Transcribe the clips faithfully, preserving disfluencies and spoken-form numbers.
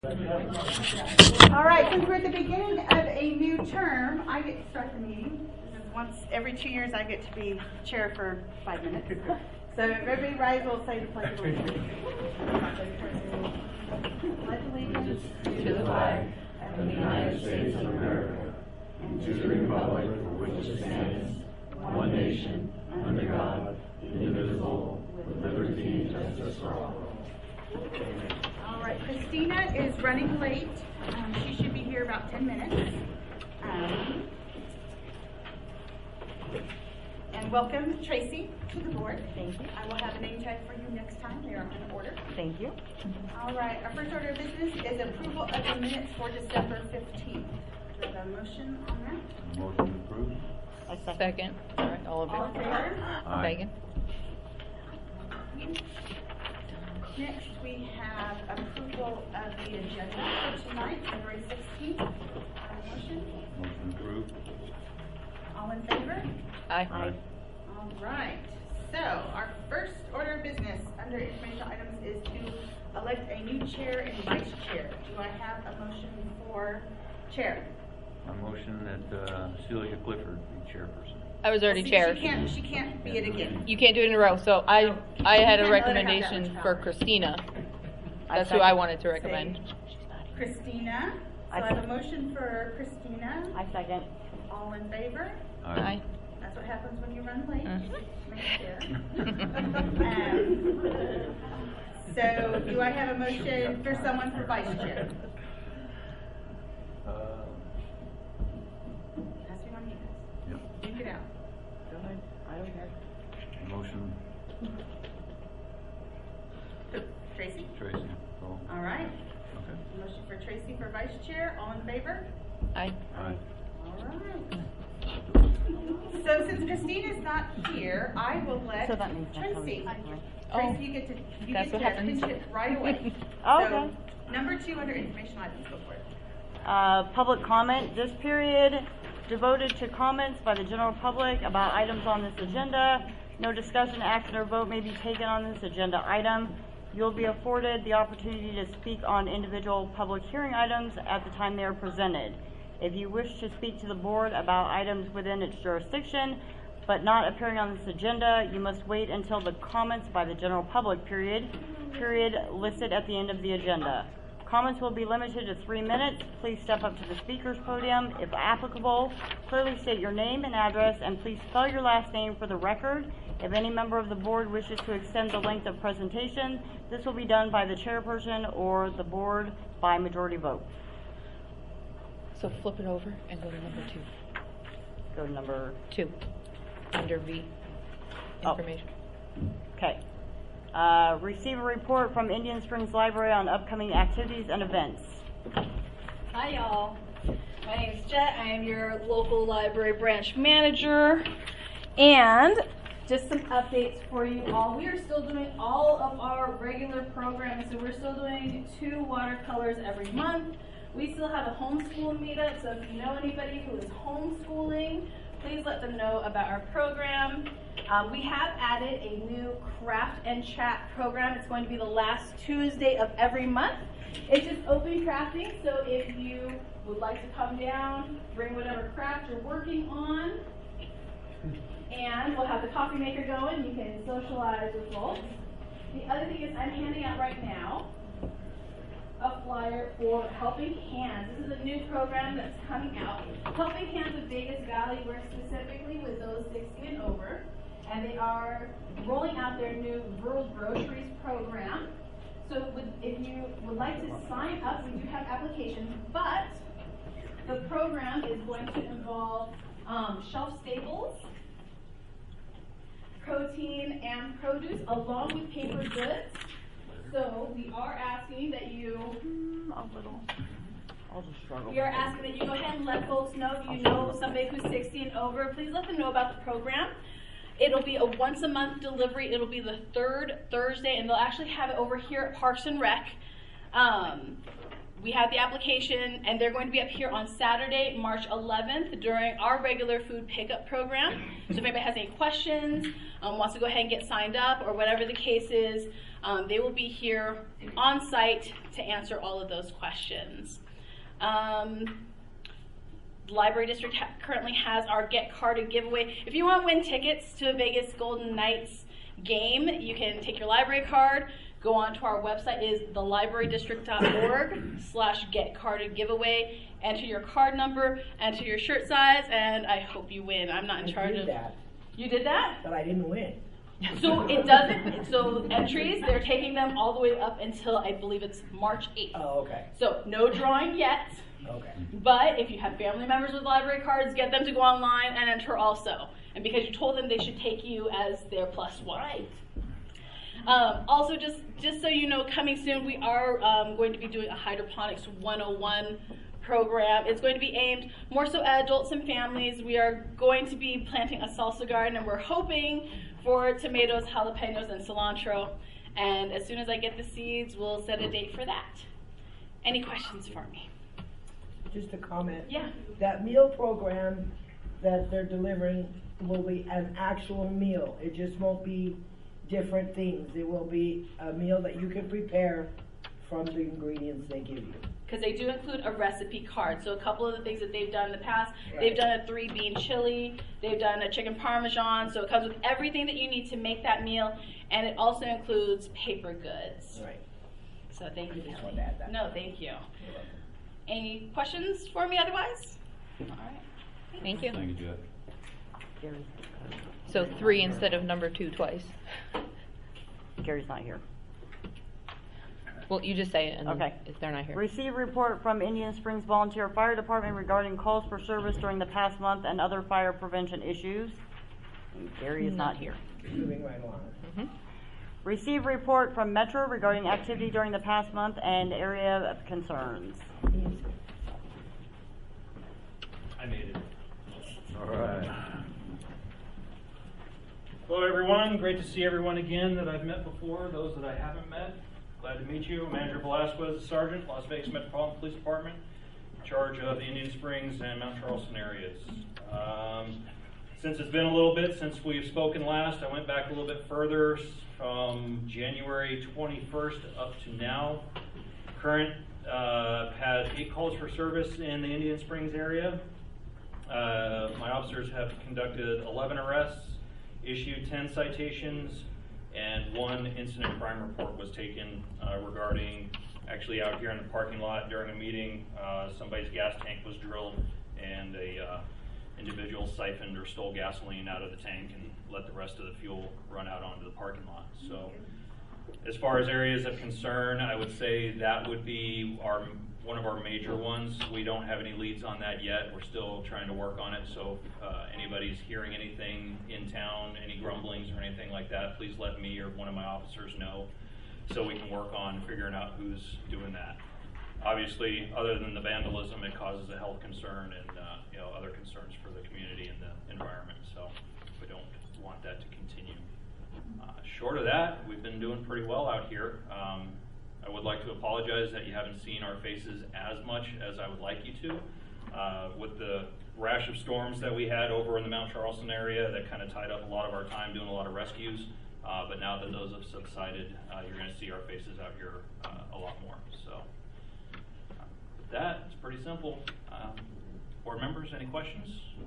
All right, since we're at the beginning of a new term, I get to start the meeting. Once every two years, I get to be chair for five minutes. So everybody rise, we'll say the pledge of allegiance. Pledge allegiance to the flag of the United States of America and to the republic for which it stands, one nation, under God, indivisible, with liberty and justice for all. All right, Christina is running late. Um, she should be here about ten minutes. Um, and welcome, Tracy, to the board. Thank you. I will have a name tag for you next time. They are in order. Thank you. All right, our first order of business is approval of the minutes for December fifteenth. Do we have a motion on that? Motion approved. I second. Second. All right, all of All in it. favor? Aye. Megan? Next, we have approval of the agenda for tonight, February sixteenth. Motion? Motion approved. All in favor? Aye. Aye. All right. So, our first order of business under informational items is to elect a new chair and vice chair. Do I have a motion for chair? I motion that uh, Celia Clifford be chairperson. I was already See, chair. She can't, she can't be it again. You can't do it in a row. So I, I had You can't let her have a that recommendation much for power. Christina. I That's who second. I wanted to recommend. Christina. So I I have a second. motion for Christina. I second. All in favor? Aye. That's what happens when you run late. Mm. Make chair. Um, so, do I have a motion for someone for vice chair? Uh, Has to be one of you guys. yep. Think it out. Go ahead. I don't care. Motion Tracy? Tracy. Oh, All right. okay. Motion for Tracy for vice chair. All in favor? Aye. Aye. All right. So, since Christina's not here, I will let So that means that's how we Tracy. do it, right? Oh, Tracy, you get to you that's get what to happens. pinch it right away. Oh, So, okay. number two under information items, go for it. Uh, public comment. This period devoted to comments by the general public about items on this agenda. No discussion, action, or vote may be taken on this agenda item. You'll be afforded the opportunity to speak on individual public hearing items at the time they are presented. If you wish to speak to the board about items within its jurisdiction, but not appearing on this agenda, you must wait until the comments by the general public period, period listed at the end of the agenda. Comments will be limited to three minutes. Please step up to the speaker's podium. If applicable, clearly state your name and address, and please spell your last name for the record. If any member of the board wishes to extend the length of presentation, this will be done by the chairperson or the board by majority vote. So flip it over and go to number two. Go to number, Two. Under V. Oh. Information. okay. Uh, receive a report from Indian Springs Library on upcoming activities and events. Hi y'all, my name is Jet. I am your local library branch manager, and just some updates for you all. We are still doing all of our regular programming, so we're still doing two watercolors every month. We still have a homeschool meetup, so if you know anybody who is homeschooling, please let them know about our program. Um, we have added a new craft and chat program. It's going to be the last Tuesday of every month. It's just open crafting, so if you would like to come down, bring whatever craft you're working on, and we'll have the coffee maker going. You can socialize with folks. The other thing is I'm handing out right now a flyer for Helping Hands. This is a new program that's coming out. Helping Hands of Vegas Valley works specifically with those sixty and over, and they are rolling out their new Rural Groceries program. So would, if you would like to sign up, we do have applications, but the program is going to involve um, shelf staples, protein and produce, along with paper goods. So we are asking that you, Mm, a little. I'll just struggle. we are asking that you go ahead and let folks know if you know somebody who's sixty and over. Please let them know about the program. It'll be a once a month delivery. It'll be the third Thursday, and they'll actually have it over here at Parks and Rec. Um, we have the application, and they're going to be up here on Saturday, March eleventh, during our regular food pickup program. So if anybody has any questions, um, wants to go ahead and get signed up, or whatever the case is, Um, they will be here on site to answer all of those questions. Um, the Library District ha currently has our Get Carded giveaway. If you want to win tickets to a Vegas Golden Knights game, you can take your library card, go onto our website, is the library district dot org slash get carded giveaway, enter your card number, enter your shirt size, and I hope you win. I'm not in I charge did of that, You did that? but I didn't win. So it doesn't, so entries, they're taking them all the way up until I believe it's March eighth. Oh, okay, So no drawing yet, okay. but if you have family members with library cards, get them to go online and enter also. And because you told them, they should take you as their plus one. Right. Um, also, just, just so you know, coming soon, we are um, going to be doing a Hydroponics one oh one program. It's going to be aimed more so at adults and families. We are going to be planting a salsa garden, and we're hoping for tomatoes, jalapenos, and cilantro. And as soon as I get the seeds, we'll set a date for that. Any questions for me? Just a comment. Yeah. That meal program that they're delivering will be an actual meal. It just won't be different things. It will be a meal that you can prepare from the ingredients they give you. Because they do include a recipe card. So a couple of the things that they've done in the past, Right. they've done a three bean chili, they've done a chicken parmesan, so it comes with everything that you need to make that meal, and it also includes paper goods. Right. So thank you, I just Kelly. wanted to add that. No, thank you. Any questions for me otherwise? All right. Thank you. Thank you, Jet. Gary's, So three instead of number two twice. Gary's not here. Well, you just say it, and then Okay. if they're not here. Receive report from Indian Springs Volunteer Fire Department regarding calls for service during the past month and other fire prevention issues. And Gary is not here. Moving right along. Mhm. Receive report from Metro regarding activity during the past month and area of concerns. I made it. All right. Hello, everyone. Great to see everyone again that I've met before. Those that I haven't met, glad to meet you. Manager Velasquez, Sergeant, Las Vegas Metropolitan Police Department, in charge of the Indian Springs and Mount Charleston areas. Um, since it's been a little bit since we've spoken last, I went back a little bit further from January twenty-first up to now. Current uh, had eight calls for service in the Indian Springs area. Uh, my officers have conducted eleven arrests, issued ten citations, and one incident crime report was taken uh, regarding, actually out here in the parking lot during a meeting, uh, somebody's gas tank was drilled and a uh, individual siphoned or stole gasoline out of the tank and let the rest of the fuel run out onto the parking lot. So as far as areas of concern, I would say that would be our one of our major ones. We don't have any leads on that yet. We're still trying to work on it. So if uh, anybody's hearing anything in town, any grumblings or anything like that, please let me or one of my officers know so we can work on figuring out who's doing that. Obviously, other than the vandalism, it causes a health concern and uh, you know, other concerns for the community and the environment. So we don't want that to continue. Uh, short of that, we've been doing pretty well out here. Um, I would like to apologize that you haven't seen our faces as much as I would like you to. Uh, with the rash of storms that we had over in the Mount Charleston area, that kind of tied up a lot of our time doing a lot of rescues. Uh, but now that those have subsided, uh, you're going to see our faces out here uh, a lot more. So uh, with that, it's pretty simple. Um, board members, any questions?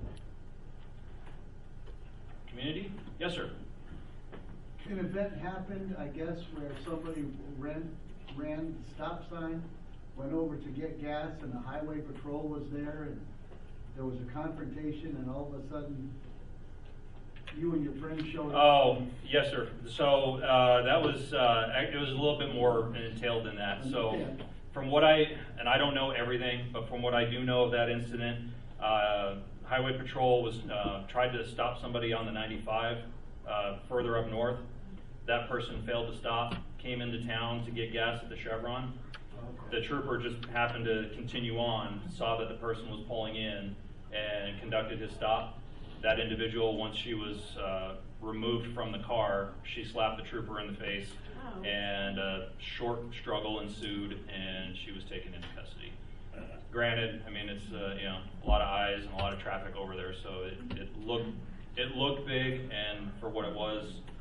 Community? Yes, sir. An event happened, I guess, where somebody ran, ran the stop sign, went over to get gas, and the highway patrol was there, and there was a confrontation, and all of a sudden, you and your friend showed up. Oh, yes, sir. So uh, that was, uh, it was a little bit more entailed than that. So Understand. from what I, and I don't know everything, but from what I do know of that incident, uh, Highway Patrol was uh, tried to stop somebody on the ninety-five uh, further up north. That person failed to stop, came into town to get gas at the Chevron. The trooper just happened to continue on, saw that the person was pulling in, and conducted his stop. That individual, once she was uh, removed from the car, she slapped the trooper in the face, Oh. and a short struggle ensued, and she was taken into custody. Granted, I mean, it's uh, you know, a lot of eyes and a lot of traffic over there, so it, it looked it looked big, and for what it was,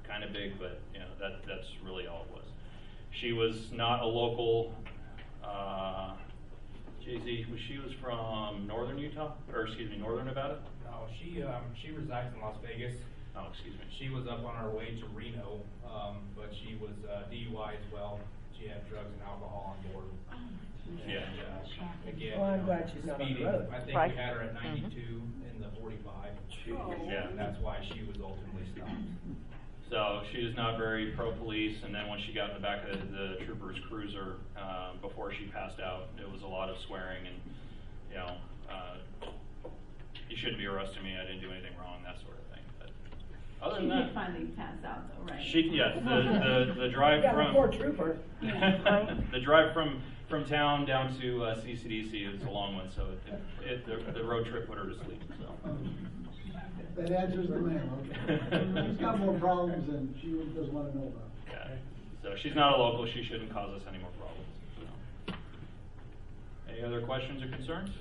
kind of big, but you know that that's really all it was. She was not a local. Uh, Jay-Z, was she was from northern Utah, or excuse me, northern Nevada? No, she um, she resides in Las Vegas. Oh, excuse me. She was up on her way to Reno, um, but she was uh, D U I as well. She had drugs and alcohol on board. Yeah. And, uh, again, Well, I'm you know, glad she's not on the speeding. road. I think Right. we had her at ninety-two in the forty-five. Yeah. And that's why she was ultimately stopped. So she was not very pro-police, and then when she got in the back of the, the trooper's cruiser, uh, before she passed out, it was a lot of swearing and, you know, uh, you shouldn't be arresting me, I didn't do anything wrong, that sort of thing. But other She than did that, finally pass out though, right? she, yes, the, the, the drive Yeah, from... poor trooper. The drive from, from town down to uh, C C D C is a long one, so it, it, the, the road trip put her to sleep, so. That answers the man, okay. She's got more problems than she doesn't want to know about. Yeah. So she's not a local, she shouldn't cause us any more problems. So. Any other questions or concerns?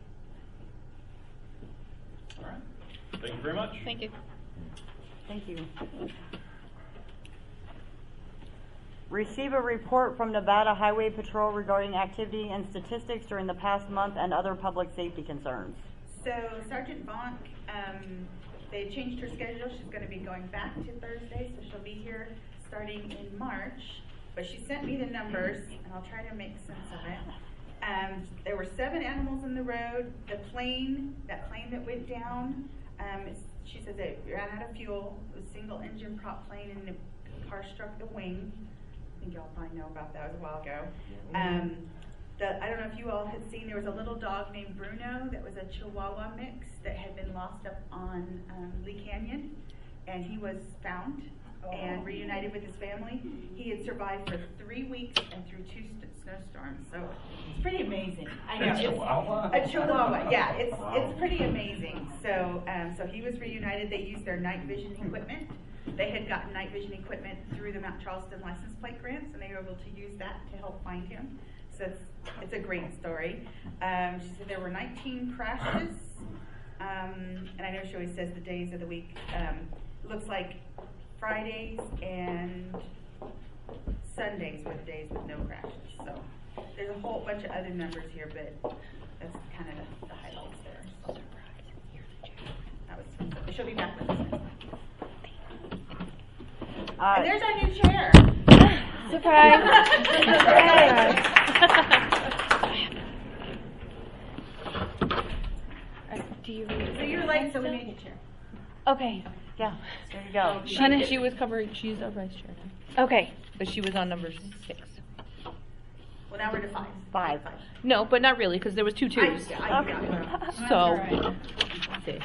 All right. Thank you very much. Thank you. Thank you. Receive a report from Nevada Highway Patrol regarding activity and statistics during the past month and other public safety concerns. So Sergeant Bonk, um, they changed her schedule. She's going to be going back to Thursday, so she'll be here starting in March. But she sent me the numbers, and I'll try to make sense of it. Um, there were seven animals in the road. The plane, that plane that went down, um, it's, she said that it ran out of fuel. It was a single engine prop plane, and the car struck the wing. I think y'all probably know about that. It was a while ago. Um, the, I don't know if you all had seen, there was a little dog named Bruno that was a Chihuahua mix that had been lost up on um, Lee Canyon, and he was found and reunited with his family. He had survived for three weeks and through two st snowstorms, so it's pretty amazing. I know. A Chihuahua? It's, a Chihuahua, yeah. It's it's pretty amazing. So um, so he was reunited. They used their night vision equipment. They had gotten night vision equipment through the Mount Charleston license plate grants, and they were able to use that to help find him. So it's, it's a great story. Um, she said there were nineteen crashes, um, and I know she always says the days of the week. Um, it looks like Fridays and Sundays were the days with no crashes. So there's a whole bunch of other numbers here, but that's kind of the, the highlights there. That was, she'll be back with us next time. Uh, And there's our new chair. Surprise! Do you read? So you're late, so we made you chair. Okay. yeah, there you go. She, she was covering, she's our vice chair now. Okay, but she was on number six. Well, now we're to five. Five. No, but not really, because there was two twos. I, I got it. So, Right. see.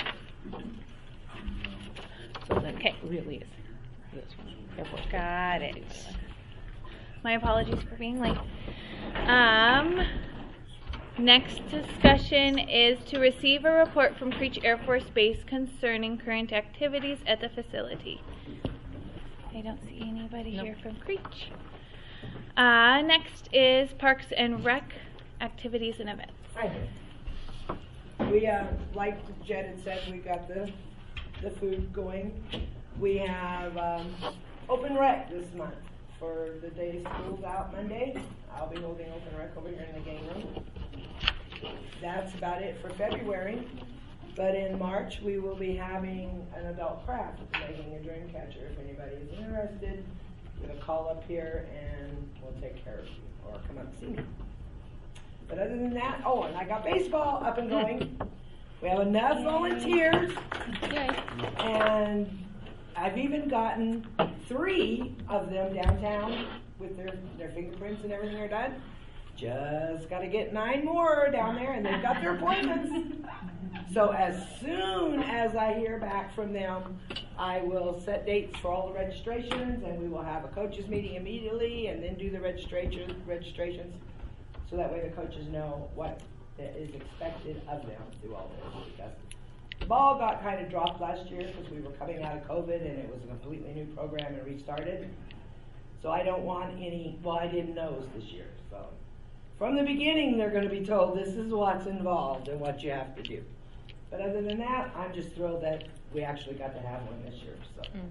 So then, okay, really is. This one. Therefore, got it. My apologies for being late. Um, next discussion is to receive a report from Creech Air Force Base concerning current activities at the facility. I don't see anybody Nope. here from Creech. Uh, next is Parks and Rec activities and events. Hi. We, uh, like Jed had said, we got the, the food going. We have, um, open rec this month for the day school's out Monday. I'll be holding open rec over here in the game room. That's about it for February. But in March, we will be having an adult craft, making a dream catcher. If anybody is interested, give a call up here and we'll take care of you, or come up and see me. But other than that, oh, and I got baseball up and going. We have enough volunteers, Yay. and I've even gotten three of them downtown with their, their fingerprints and everything are done. Just got to get nine more down there, and they've got their appointments. So as soon as I hear back from them, I will set dates for all the registrations, and we will have a coaches meeting immediately, and then do the registration registrations, so that way the coaches know what is expected of them through all this. Because the ball got kind of dropped last year because we were coming out of COVID, and it was a completely new program and restarted. So I don't want any wide-in nose this year. So from the beginning, they're going to be told this is what's involved and what you have to do. But other than that, I'm just thrilled that we actually got to have one this year. So, Mm-hmm.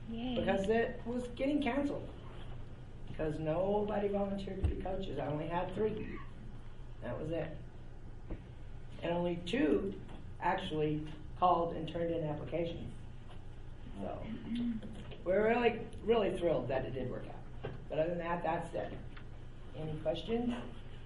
Yay. because it was getting canceled. Because nobody volunteered to be coaches. I only had three. That was it. And only two actually called and turned in applications. So we're really, really thrilled that it did work out. But other than that, that's it. Any questions?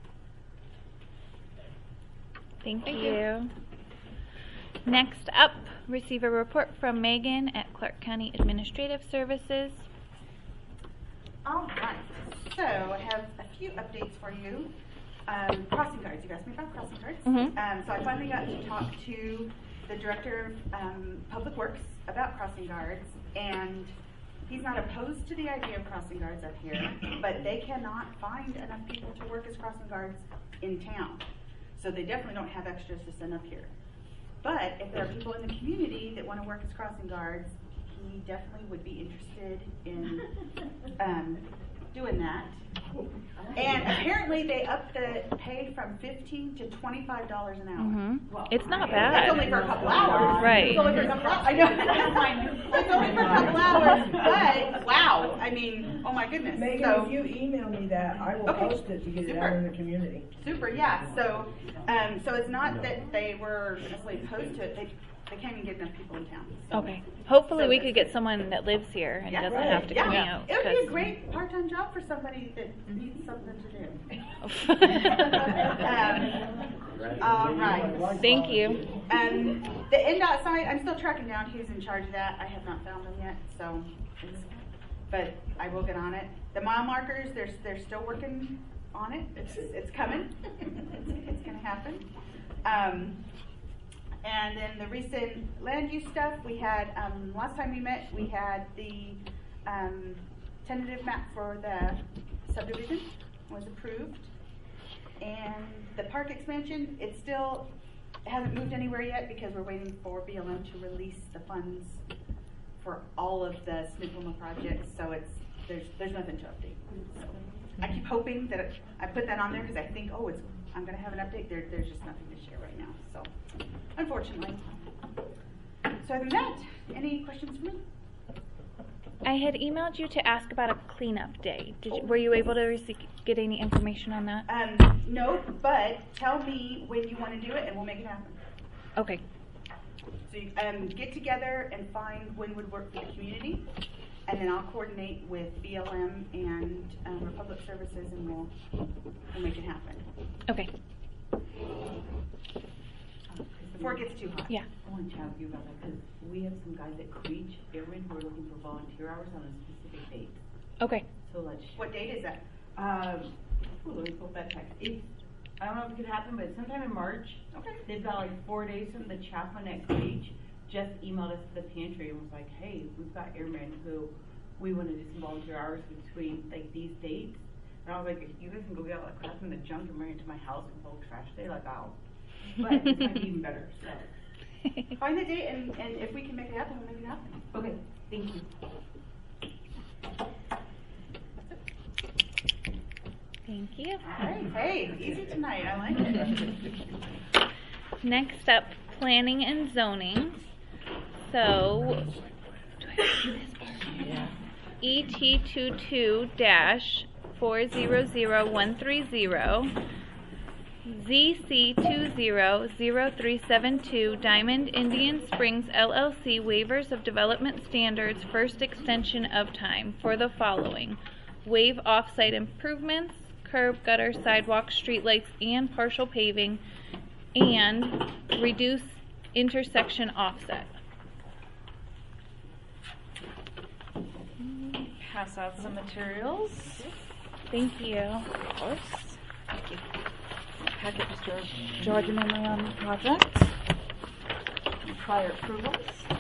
Thank, Thank you. you. Next up, receive a report from Megan at Clark County Administrative Services. All right, so I have a few updates for you. Um, crossing guards, you asked me about crossing guards. Mhm. Um, so I finally got to talk to the Director of um, Public Works about crossing guards, and he's not opposed to the idea of crossing guards up here, but they cannot find enough people to work as crossing guards in town. So they definitely don't have extras to send up here. But if there are people in the community that want to work as crossing guards, he definitely would be interested in um, doing that. And apparently they upped the pay from fifteen to twenty-five dollars an hour. Mm-hmm. It's not That's bad. only for a couple hours. Right. It's only for a couple hours. I know. It's only for a couple hours, but wow. I mean, oh my goodness. Megan, So- if you email me that, I will Okay. post it to get it Super. out in the community. Super, yeah. So, um, so it's not that they were necessarily opposed to it. They, they can't even get enough people in town. So. Okay. Hopefully So we that's could get someone that lives here and Yeah, doesn't right. have to yeah. commute. It would be a 'cause- great part-time job for somebody that needs something to do. um, all right. Thank you. Um, the N D O T side, I'm still tracking down who's in charge of that. I have not found them yet, so, it's, but I will get on it. The mile markers, they're they're still working on it. It's it's coming. it's, it's going to happen. Um, and then the recent land use stuff, we had um, last time we met, we had the um, tentative map for the subdivision was approved, and the park expansion, it's still it hasn't moved anywhere yet because we're waiting for B L M to release the funds for all of the Smith-Wilma projects. So it's there's there's nothing to update. So I keep hoping that I put that on there because I think oh it's I'm going to have an update. There there's just nothing to share right now. So unfortunately. So other than that, any questions for me? I had emailed you to ask about a cleanup day. Did you, were you able to receive, get any information on that? Um, no, but tell me when you want to do it and we'll make it happen. Okay. So you, um, get together and find when would work for the community, and then I'll coordinate with B L M and um, Republic Services, and we'll we'll make it happen Okay. before it gets too hot. Yeah. I want to chat with you about that because we have some guys at Creech, Erin, who are looking for volunteer hours on a specific date. Okay. So let's. What date is that? Um, ooh, let me pull that back. It's, I don't know if it could happen, but sometime in March. Okay. They've got like four days from the chaplain at Creech. Just emailed us to the pantry and was like, hey, we've got airmen who we want to do some volunteer hours between like these dates. And I was like, if you guys can go get all that crap in the junk and bring it to my house and hold trash day, like I'll. But this might be even better. So. Find the date, and, and if we can make it happen, we'll make it happen. Okay, thank you. Thank you. All right. Hey, easy tonight. I like it. Next up, planning and zoning. So, do I have to do this part? Yeah. E T twenty-two dash four zero zero one three zero, Z C two zero zero three seven two, Diamond Indian Springs L L C waivers of development standards, first extension of time for the following: waive off-site improvements, curb, gutter, sidewalk, streetlights, and partial paving, and reduce intersection offset. Pass out some materials. Thank you. Of course. Thank you. Packet just your Georgia memory on the project. And prior approvals.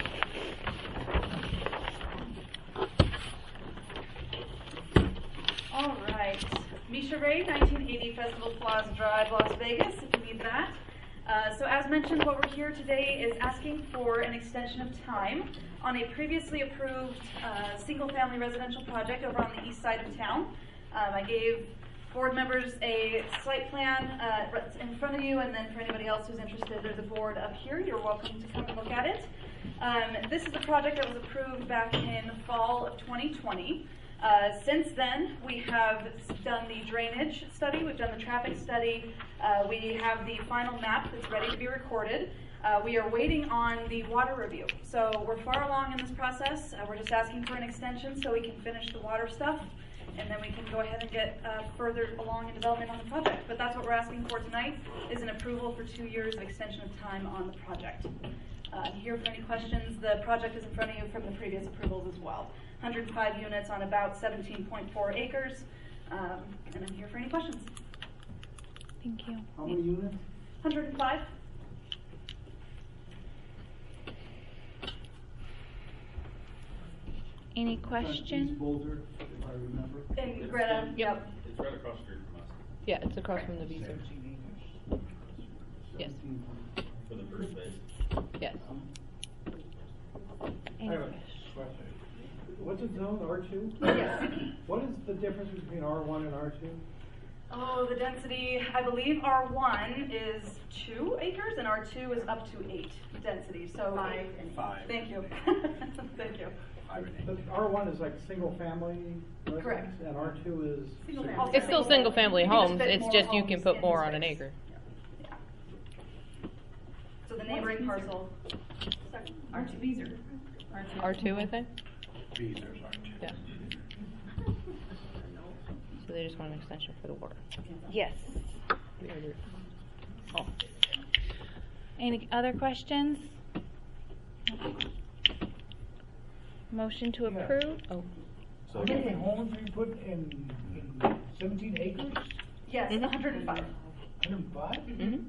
All right. Misha Ray, nineteen eighty Festival Plaza Drive, Las Vegas, if you need that. Uh, so as mentioned, what we're here today is asking for an extension of time on a previously approved uh, single-family residential project over on the east side of town. Um, I gave board members a site plan uh, in front of you, and then for anybody else who's interested, there's a board up here. You're welcome to come and look at it. Um, this is a project that was approved back in fall of twenty twenty. Uh, since then, we have done the drainage study, we've done the traffic study, uh, we have the final map that's ready to be recorded. Uh, we are waiting on the water review. So we're far along in this process. Uh, we're just asking for an extension so we can finish the water stuff, and then we can go ahead and get uh, further along in development on the project. But that's what we're asking for tonight, is an approval for two years of extension of time on the project. Uh, I'm here for any questions. The project is in front of you from the previous approvals as well. one hundred five units on about seventeen point four acres, um, and I'm here for any questions. Thank you. How many units? one hundred five. Any East questions? Boulder, if I remember. And Greta, yep. It's right across the street from us. Yeah, it's across from the visa. Yes. seventeen. For the first base. Yes. Any I have a questions? question. What's it zone, R two? Yes. What is the difference between R one and R two? Oh, the density, I believe R one is two acres and R two is up to eight density, so. Five and Five. Thank you. Thank you. Five and eight. The R one is like single family residence? Correct. And R two is? Single single- family. It's still single family You can just homes, fit it's more just you can homes put in more the on an space. acre. Yeah. So the neighboring parcel. R two, these are, R two. R two, I think? These are ours. Yeah. So they just want an extension for the water. Yes. We already- Oh. Any other questions? Motion to Yeah. approve? Oh. How many homes are you put in, in seventeen acres? Yes, Mhm. one hundred five. one hundred five? Mm-hmm.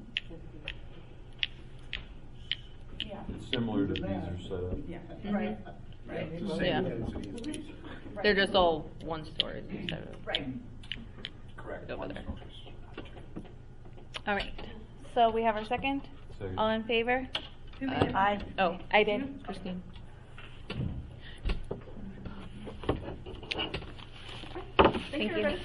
Yeah. It's similar to Beezer setup. Yeah. Right. Right. It's the same Yeah. density as Beezer. Right. They're just all one story instead of Right. Correct. over One there. story. All right. So we have our second? Second. All in favor? Who made it? Aye. Oh, I did. Christine. Thank you, you. everybody.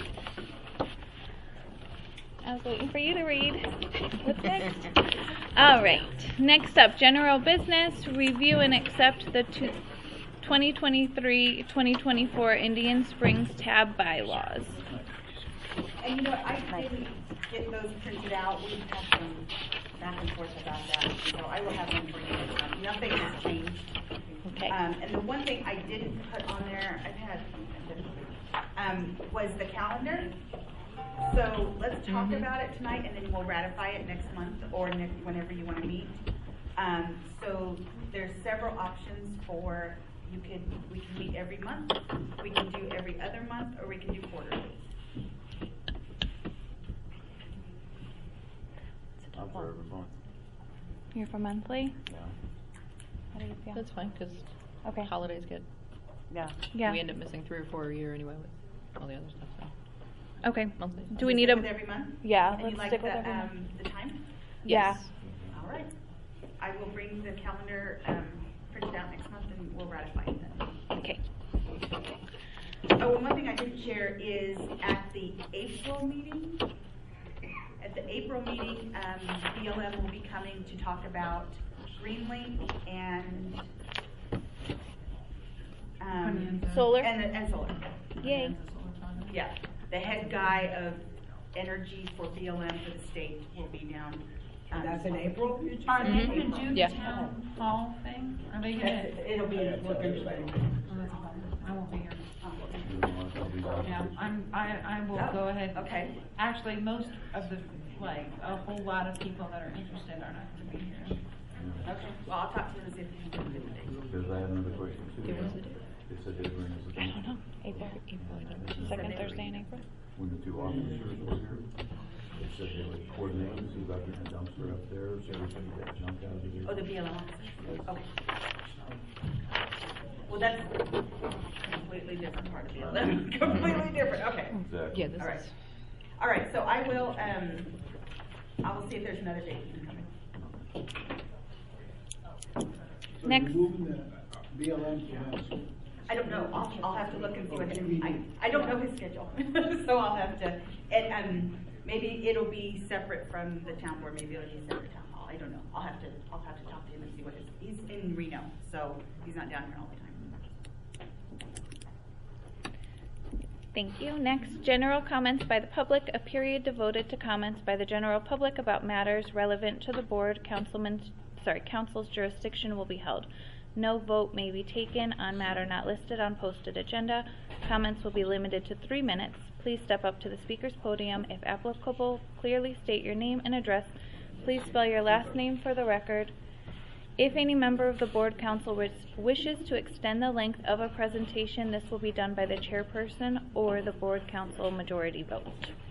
I was waiting for you to read. What's next? All right. Next up, general business. Review and accept the two- twenty twenty-three twenty twenty-four Indian Springs tab bylaws. And you know what, I didn't get those printed out, we've had some back and forth about that, so I will have them for you next time. Nothing has changed. Okay. Um, and the one thing I didn't put on there, I've had, um, was the calendar. So let's talk Mhm. about it tonight and then we'll ratify it next month or next, whenever you wanna meet. Um, so there's several options for, you could, we can meet every month, we can do every other month, or we can do quarterly. I'm for every month. You're for monthly? Yeah. How do you feel? That's fine, because Okay. holidays get, Yeah. Yeah. we end up missing three or four a year anyway with all the other stuff, so. Okay. Monthly. Do we Just need stick a? with every month? Yeah, And you let's like stick with the, every month. um, the time? Yeah. Yes. All right. I will bring the calendar, um, printed out next month and we'll ratify it then. Okay. Oh, and one thing I didn't share is at the April meeting, at the April meeting, um, B L M will be coming to talk about Greenlink and, um. Solar? And, and solar. Yay. Yeah, the head guy of energy for B L M for the state will be down. um, That's in April? Are they Mhm. gonna do the Yeah. town hall thing? Are they gonna? That's- It'll be, in- we'll finish that. Oh, that's a bummer. I won't be here. Yeah, I'm, I, I will Oh, go ahead. okay. Actually, most of the, like, a whole lot of people that are interested are not gonna be here. Okay, well, I'll talk to him and see if he can do the date. Because I have another question too. It was the date. It's a different, is it? I don't know. April, April, I don't know. Second Thursday in April? When the two officers were here, they said they would coordinate and see about getting a dumpster up there, so everything would get jumped out of the. Oh, the B L M officer? Okay. Well, that's a completely different part of B L M, completely different, okay. Exactly. Yeah, this All right. is, All right, so I will, um, I will see if there's another date you can come in. So Next. you're moving the B L M to next. I don't know, I'll, I'll have to look and see what, his- I, I don't know his schedule, so I'll have to, and, um, maybe it'll be separate from the town board, maybe it'll be separate town hall. I don't know, I'll have to, I'll have to talk to him and see what his, he's in Reno, so he's not down here all the time. Thank you. Next, general comments by the public. A period devoted to comments by the general public about matters relevant to the board, councilman's, sorry, council's jurisdiction will be held. No vote may be taken on matter not listed on posted agenda. Comments will be limited to three minutes. Please step up to the speaker's podium. If applicable, clearly state your name and address. Please spell your last name for the record. If any member of the board council wish, wishes to extend the length of a presentation, this will be done by the chairperson or the board council majority vote.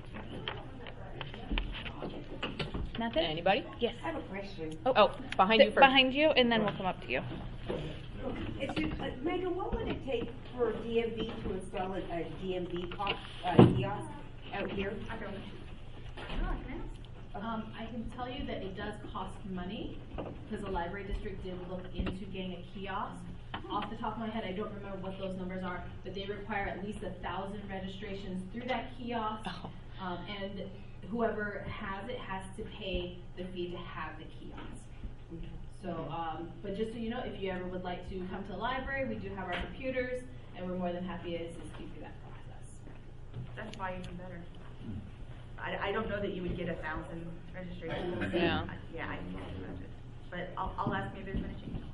Nothing? Anybody? Yes. I have a question. Oh, Oh, behind you th- first. Behind you, and then we'll come up to you. It's just, uh, Megan, what would it take for D M V to install a, a D M V co- uh, kiosk out here? I don't know. Um, I can tell you that it does cost money, because the library district did look into getting a kiosk. Off the top of my head, I don't remember what those numbers are, but they require at least a thousand registrations through that kiosk. Um, and whoever has it has to pay the fee to have the kiosk. So, um, but just so you know, if you ever would like to come to the library, we do have our computers, and we're more than happy to assist you through that process. That's probably even better. I, I don't know that you would get a thousand registrations. Yeah. I- Yeah, I can't imagine. But I'll, I'll ask maybe there's been a change.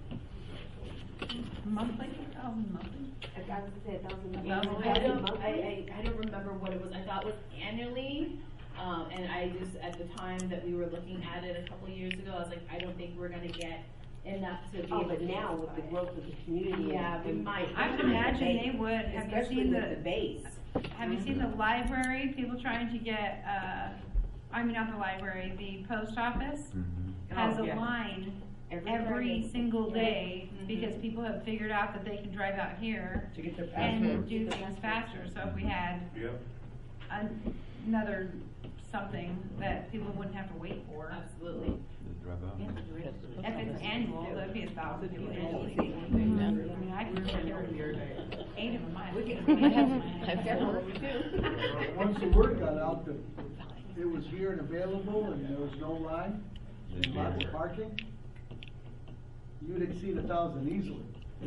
Monthly, oh, monthly? A thousand, a thousand, a I thousand don't, monthly? I, I, I don't remember what it was. I thought it was annually. Um, and I just, at the time that we were looking at it a couple of years ago, I was like, I don't think we're gonna get enough to be Oh, able but to now with the justify it. growth of the community. Yeah, we and- might. I would imagine they would. Have you Especially seen with the, the base. have you seen the library, people trying to get, uh, I mean, not the library, the post office has Oh, a yeah. line Every every Friday. single day Mhm. because people have figured out that they can drive out here To get their and passport. do things faster. So if we had Yep. an- another something that people wouldn't have to wait for. Absolutely. Drive out. If it's annual, that'd be a thousand people annually. I mean, I can carry eight of them. I I have, I have Once the word got out that it was here and available and there was no line and lots of parking, you'd exceed a thousand easily.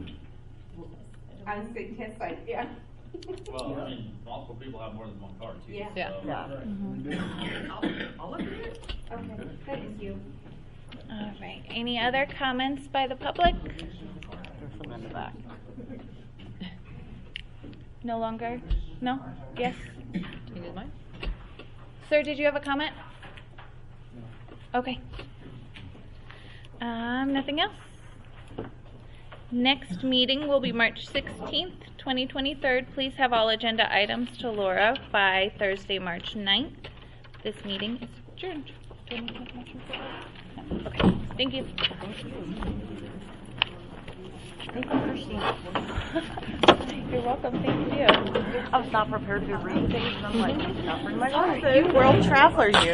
On the test site, yeah. Well, I mean, multiple people have more than one car too. Yeah. Yeah. so- Yeah. Right. I'll, I'll look at it. Okay, thank you. All right. Any other comments by the public? There's some in the back. No longer? No? Yes? You need mine? Sir, did you have a comment? Okay. Um, nothing else? Next meeting will be March sixteenth, twenty twenty-three. Please have all agenda items to Laura by Thursday, March ninth. This meeting is adjourned. Do you want me to make a motion for that? No. Okay. Thank you. Thank you, Christine. You're welcome. Thank you. I was not prepared to read things, and I'm like, not bring my glasses. You world traveler, you.